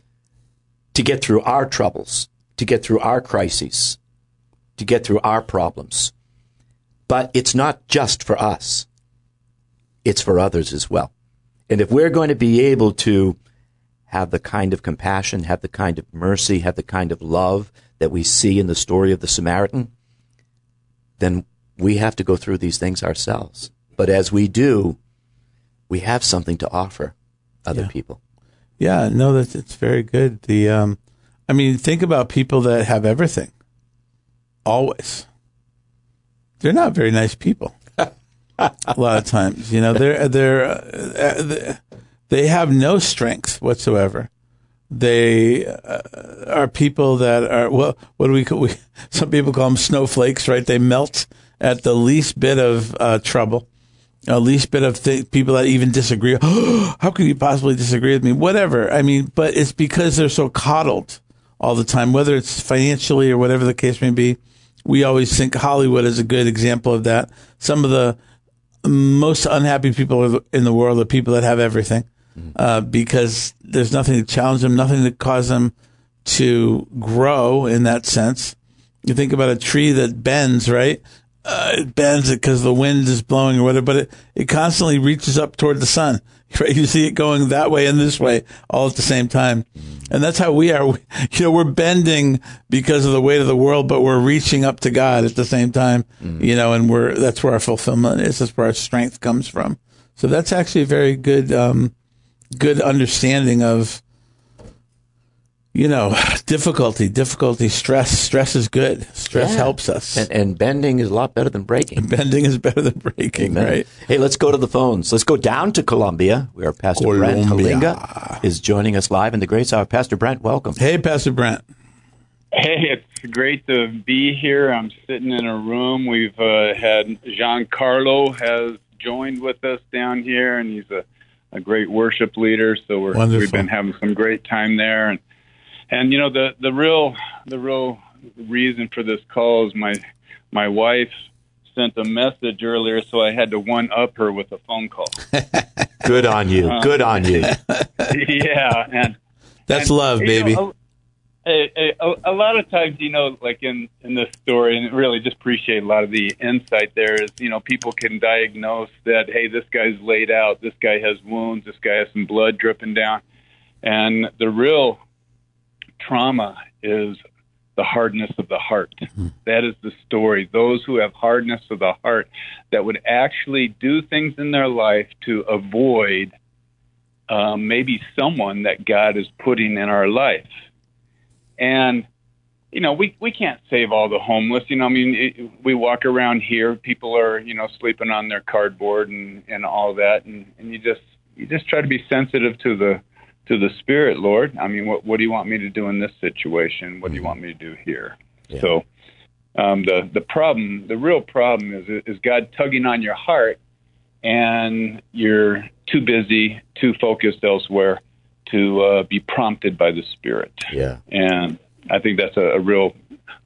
to get through our troubles, to get through our crises, to get through our problems. But it's not just for us. It's for others as well. And if we're going to be able to have the kind of compassion, have the kind of mercy, have the kind of love that we see in the story of the Samaritan, then we have to go through these things ourselves. But as we do, we have something to offer other yeah. people. Yeah, no, that's it's very good. The, um, I mean, think about people that have everything. Always. They're not very nice people. A lot of times, you know, they're they're uh, they have no strength whatsoever. They uh, are people that are well. What do we call? We, some people call them snowflakes, right? They melt at the least bit of uh, trouble, at least bit of th- people that even disagree. How could you possibly disagree with me? Whatever. I mean, but it's because they're so coddled all the time, whether it's financially or whatever the case may be. We always think Hollywood is a good example of that. Some of the most unhappy people in the world are people that have everything, uh, because there's nothing to challenge them, nothing to cause them to grow in that sense. You think about a tree that bends, right? Uh, it bends because the wind is blowing or whatever, but it, it constantly reaches up toward the sun. Right? You see it going that way and this way all at the same time. And that's how we are. We, you know, we're bending because of the weight of the world, but we're reaching up to God at the same time, mm-hmm. you know, and we're, that's where our fulfillment is. That's where our strength comes from. So that's actually a very good, um, good understanding of, you know, difficulty, difficulty, stress. Stress is good. Stress yeah. helps us. And, and bending is a lot better than breaking. And bending is better than breaking, Amen. Right? Hey, let's go to the phones. Let's go down to Colombia, where Pastor Colombia. Brent Halinga is joining us live in the Grace Hour. Pastor Brent, welcome. Hey, Pastor Brent. Hey, it's great to be here. I'm sitting in a room. We've uh, had Giancarlo has joined with us down here, and he's a, a great worship leader. So we're, we've been having some great time there. And And you know the, the real the real reason for this call is my my wife sent a message earlier, so I had to one up her with a phone call. Good on you. Um, Good on you. Yeah, and that's and, love, baby. Know, a, a, a lot of times, you know, like in, in this story, and really just appreciate a lot of the insight there is, you know, people can diagnose that, hey, this guy's laid out, this guy has wounds, this guy has some blood dripping down, and the real trauma is the hardness of the heart. Mm-hmm. That is the story. Those who have hardness of the heart that would actually do things in their life to avoid um, maybe someone that God is putting in our life. And, you know, we, we can't save all the homeless. You know, I mean, it, we walk around here, people are, you know, sleeping on their cardboard and, and all that. And, and you just you just try to be sensitive to the to the Spirit, Lord. I mean, what, what do you want me to do in this situation? What do you want me to do here? Yeah. So um, the, the problem, the real problem is, is God tugging on your heart, and you're too busy, too focused elsewhere to uh, be prompted by the Spirit. Yeah. And I think that's a, a real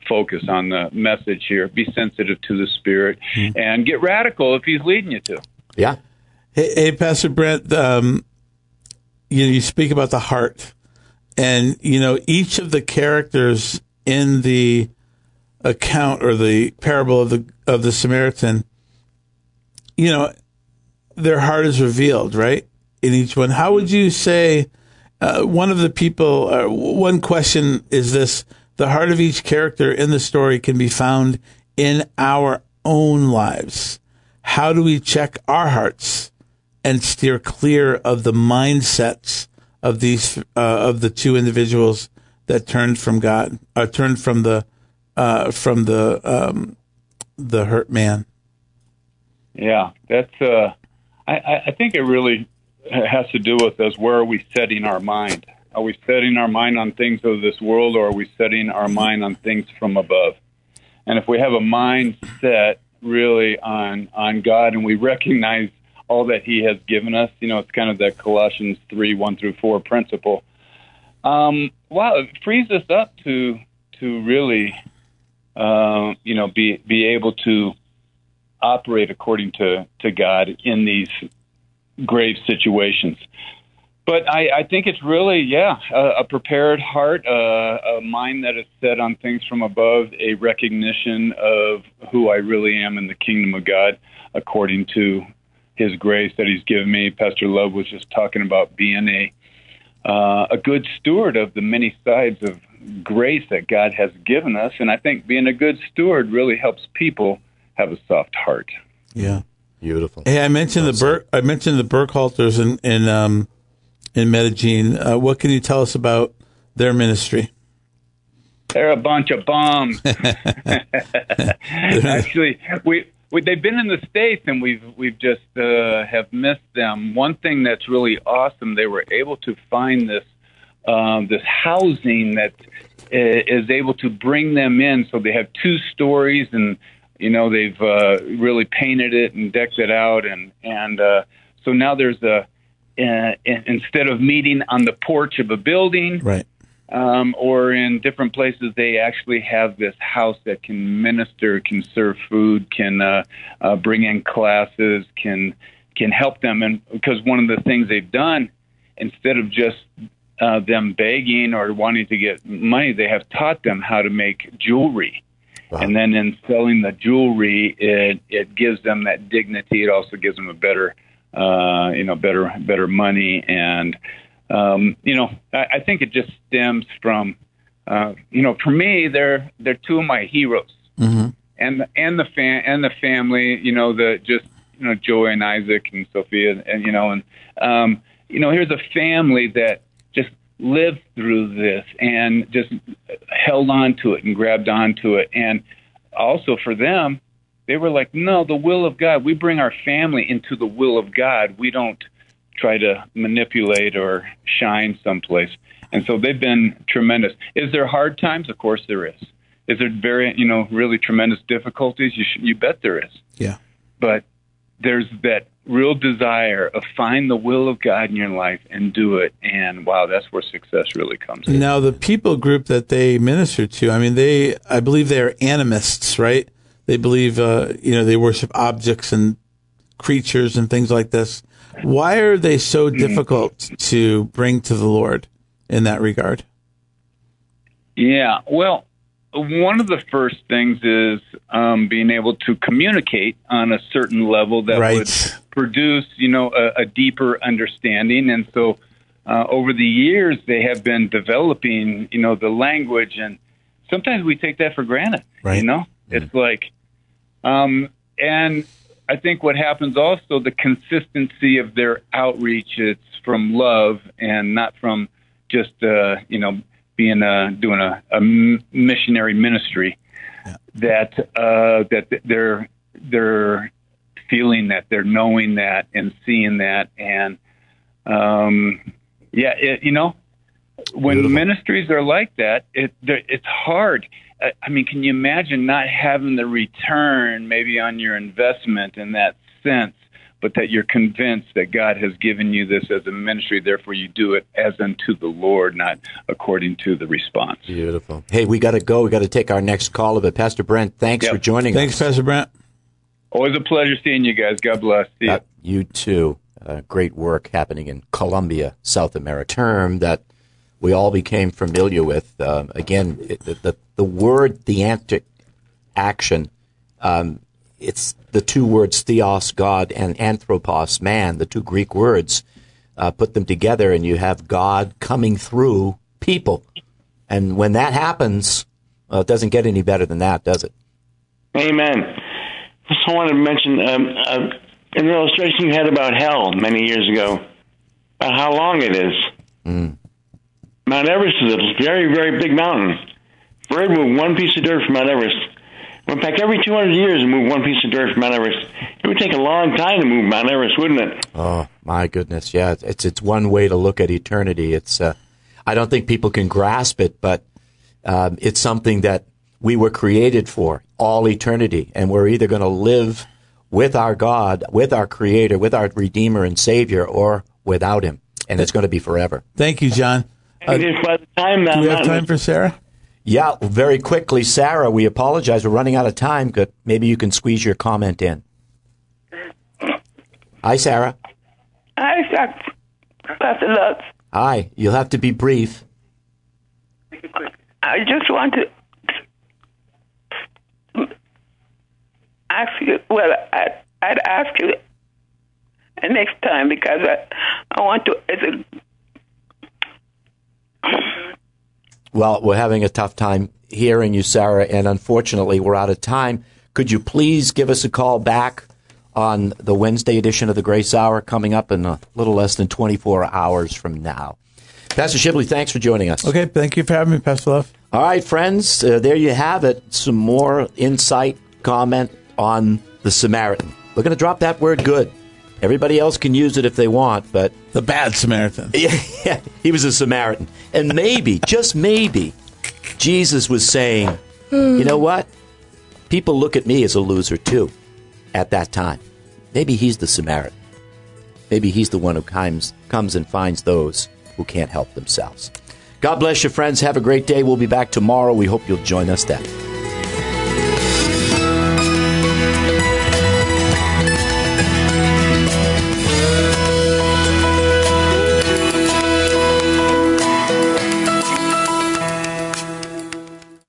focus on the message here. Be sensitive to the Spirit, mm-hmm. and get radical if He's leading you to. Yeah. Hey, hey Pastor Brent, um, you know, you speak about the heart, and you know each of the characters in the account or the parable of the of the Samaritan, you know, their heart is revealed, right? In each one. How would you say uh, one of the people? Uh, one question is this: the heart of each character in the story can be found in our own lives. How do we check our hearts and steer clear of the mindsets of these uh, of the two individuals that turned from God, uh, turned from the uh, from the um, the hurt man? Yeah, that's. Uh, I, I think it really has to do with us. Where are we setting our mind? Are we setting our mind on things of this world, or are we setting our mind on things from above? And if we have a mind set really on on God, and we recognize all that He has given us, you know, it's kind of that Colossians three one through four principle. Um, wow, it frees us up to to really, uh, you know, be be able to operate according to, to God in these grave situations. But I, I think it's really, yeah, a, a prepared heart, uh, a mind that is set on things from above, a recognition of who I really am in the kingdom of God according to His grace that He's given me. Pastor Love was just talking about being a uh, a good steward of the many sides of grace that God has given us. And I think being a good steward really helps people have a soft heart. Yeah. Beautiful. Hey, I mentioned the Bur- I mentioned the Burkhalters in, in um, in Medellin. Uh, what can you tell us about their ministry? They're a bunch of bums. Actually, we, we they've been in the States, and we've we've just uh, have missed them. One thing that's really awesome, they were able to find this um, this housing that is able to bring them in. So they have two stories, and you know they've uh, really painted it and decked it out, and and uh, so now there's a uh, instead of meeting on the porch of a building, right. Um, or in different places, they actually have this house that can minister, can serve food, can uh, uh, bring in classes, can can help them. And because one of the things they've done, instead of just uh, them begging or wanting to get money, they have taught them how to make jewelry. Wow. And then in selling the jewelry, it it gives them that dignity. It also gives them a better, uh, you know, better better money and. Um, you know, I, I think it just stems from, uh, you know, for me, they're they're two of my heroes, mm-hmm. and and the fan and the family. You know, the just you know Joy and Isaac and Sophia, and, and you know, and um, you know, here's a family that just lived through this and just held on to it and grabbed onto it, and also for them, they were like, no, the will of God. We bring our family into the will of God. We don't try to manipulate or shine someplace. And so they've been tremendous. Is there hard times? Of course there is. Is there very, you know, really tremendous difficulties? You should, you bet there is. Yeah. But there's that real desire of find the will of God in your life and do it. And wow, that's where success really comes in. Now the people group that they minister to, I mean, they, I believe they're animists, right? They believe, uh, you know, they worship objects and creatures and things like this. Why are they so difficult to bring to the Lord in that regard? Yeah, well, one of the first things is um, being able to communicate on a certain level that right. would produce, you know, a, a deeper understanding. And so uh, over the years, they have been developing, you know, the language. And sometimes we take that for granted, right. you know? Mm-hmm. It's like, um, and... I think what happens also, the consistency of their outreach, it's from love and not from just, uh, you know, being a, doing a, a missionary ministry, yeah. that uh, that they're they're feeling that, they're knowing that and seeing that. And, um, yeah, it, you know, when Beautiful. Ministries are like that, it it's hard. I mean, can you imagine not having the return maybe on your investment in that sense, but that you're convinced that God has given you this as a ministry, therefore you do it as unto the Lord, not according to the response. Beautiful. Hey, we got to go. We got to take our next call of it. Pastor Brent, thanks Yep. for joining Thanks, us. Thanks, Pastor Brent. Always a pleasure seeing you guys. God bless. See Uh, you. you too. Uh, great work happening in Colombia, South America. Term that we all became familiar with. Um, again, it, the, the the word theantric action. Um, it's the two words theos, God, and anthropos, man. The two Greek words. Uh, put them together, and you have God coming through people. And when that happens, well, it doesn't get any better than that, does it? Amen. Just wanted to mention um, uh, an illustration you had about hell many years ago, about how long it is. Mm. Mount Everest is a very, very big mountain. For it to move one piece of dirt from Mount Everest, went back every two hundred years and move one piece of dirt from Mount Everest. It would take a long time to move Mount Everest, wouldn't it? Oh, my goodness, yeah. It's it's one way to look at eternity. It's uh, I don't think people can grasp it, but um, it's something that we were created for, all eternity. And we're either going to live with our God, with our Creator, with our Redeemer and Savior, or without Him. And it's going to be forever. Thank you, John. Uh, And if by the time that do we have mountain- time for Sarah? Yeah, very quickly, Sarah, we apologize. We're running out of time. Good. Maybe you can squeeze your comment in. Hi, Sarah. Hi, Pastor Lutz. Hi. You'll have to be brief. I just want to ask you, well, I, I'd ask you next time because I, I want to, it's a, Well, we're having a tough time hearing you, Sarah, and unfortunately, we're out of time. Could you please give us a call back on the Wednesday edition of the Grace Hour coming up in a little less than twenty-four hours from now? Pastor Shibley, thanks for joining us. Okay, thank you for having me, Pastor Love. All right, friends, uh, there you have it. Some more insight, comment on the Samaritan. We're going to drop that word good. Everybody else can use it if they want, but The bad Samaritan. yeah, yeah, he was a Samaritan. And maybe, just maybe, Jesus was saying, you know what? People look at me as a loser, too, at that time. Maybe he's the Samaritan. Maybe he's the one who comes, comes and finds those who can't help themselves. God bless you, friends. Have a great day. We'll be back tomorrow. We hope you'll join us then.